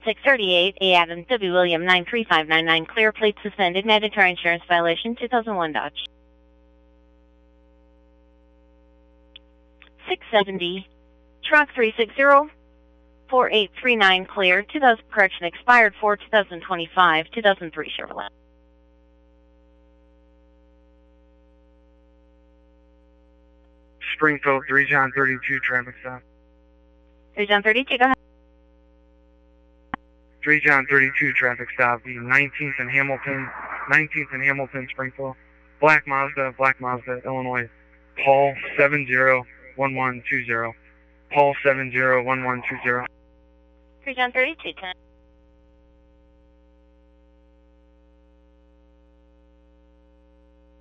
638 A. Adams W. William 93599. Clear plate suspended. Mandatory insurance violation. 2001 Dodge. 670. Truck 360. 4839 clear. 2000 correction expired for 2025. 2003 Chevrolet. Springfield 3 John 32 traffic stop. 3 John 32, go ahead. 3 John 32 traffic stop. The 19th and Hamilton, Springfield. Black Mazda, Illinois. Paul 701120. Paul 701120. 3 John 32, 10.